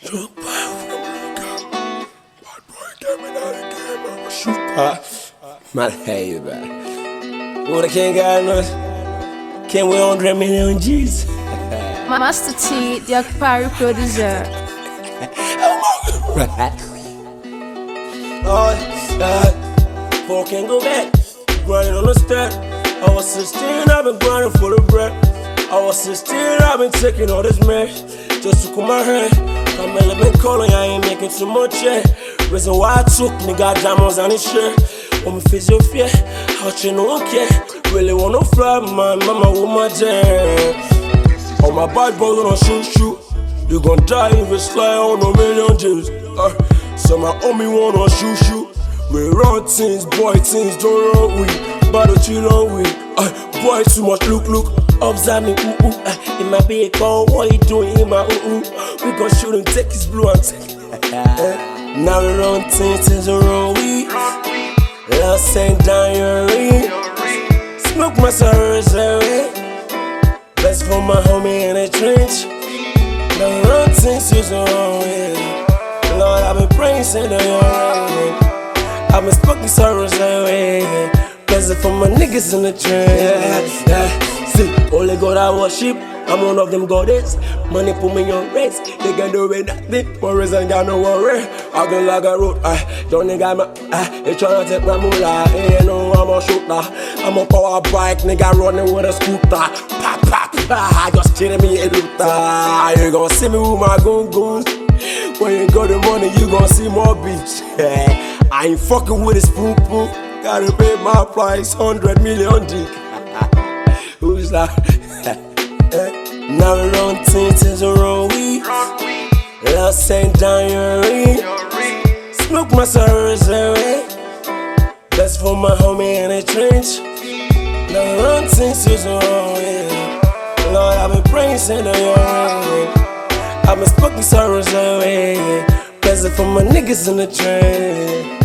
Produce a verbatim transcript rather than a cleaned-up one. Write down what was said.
Drunk boy, bad boy, get me out of game, I'm a shooter. Man, hey, man. What I can't get enough. Can't win one hundred million G's. Master T, the Occupy producer. Oh, God. Four can't go back. Grinding on the step. I was sixteen, I've been grinding for the bread. I was sixteen, I've been taking all this mess just to come my hand. I'm been calling, I ain't making too much yet. Reason why I took me got diamonds on his shirt. On me face your fear, out you no one care. Really wanna fly, man, mama with my jam. All my bad boys gonna shoot, shoot. You gon' die if it's fly on a million G's. Uh, so my homie wanna shoot, shoot. We run things, boy, things don't run with. Battle chill on with. Uh, boy, too much look, look. Observe me, ooh, ooh. Uh, it might be a call, what you doing in my ooh, ooh. We gon' shoot him, take his blue and take it. uh, Now we run things, things are wrong with. Love saying down your ring. Smoke my sorrows away. Best for my homie in the trench. Now we run things, things are wrong with. Lord, I've been praying, saying that you're right. I've been smoking sorrows away. Blessing for my niggas in the trench. Yeah, yeah. See, only God I worship. I'm one of them goddess. Money put me on race. They can do with nothing. Worries ain't got no worry. I go like a road. I don't nigga my. I they tryna take my moolah. Hey, you know I'm a shooter. I'm a power bike. Nigga running with a scooter. Pop, pop, pop. Just chilling me a looter. You gon' see me with my goon goons. When you got the money, you gon' see more bitch. I ain't fucking with this poo poo. Gotta pay my price, hundred million dick. Who's that? Now we run things, things are wrong with. Love saying down your ring. Smoke my sorrows away. Best for my homie in the trench. Now we run things, things are wrong with. Lord, I've been praying, saying that you're right. I've been smoking sorrows away. Blessing for my niggas in the train.